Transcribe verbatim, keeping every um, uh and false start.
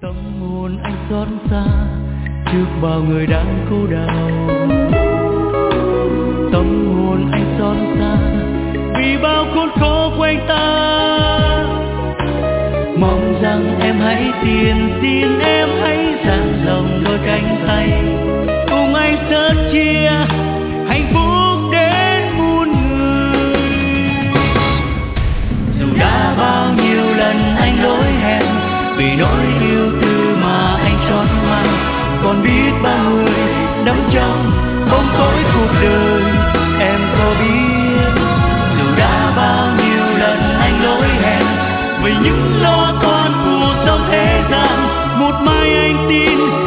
tâm hồn anh xót xa trước bao người đang khổ đau. Tâm hồn anh xót xa vì bao khốn khổ quanh ta. Mong rằng em hãy tiền xin em hãy dang rộng đôi cánh tay, cùng anh sớt chia hạnh phúc đến muôn người. Dù đã bao nhiêu lần anh lỗi hẹn vì nỗi yêu tư mà anh trót mang, còn biết bao người đắm trong bóng tối cuộc đời. Em có biết dù đã bao nhiêu lần anh lỗi hẹn vì những lo toan cuộc sống thế gian, một mai anh tin